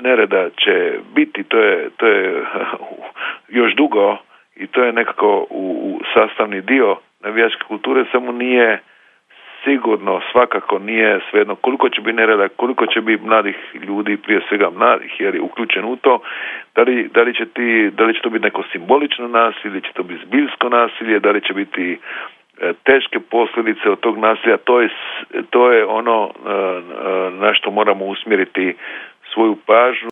nereda će biti, to je još dugo i to je nekako u sastavni dio navijačke kulture, samo nije sigurno, svakako nije svejedno koliko će biti nereda, koliko će biti mladih ljudi, prije svega mladih, jer je uključen u to, da li će to biti neko simbolično nasilje, će to biti zbiljsko nasilje, da li će biti teške posljedice od tog nasilja, to je ono na što moramo usmjeriti svoju pažnju.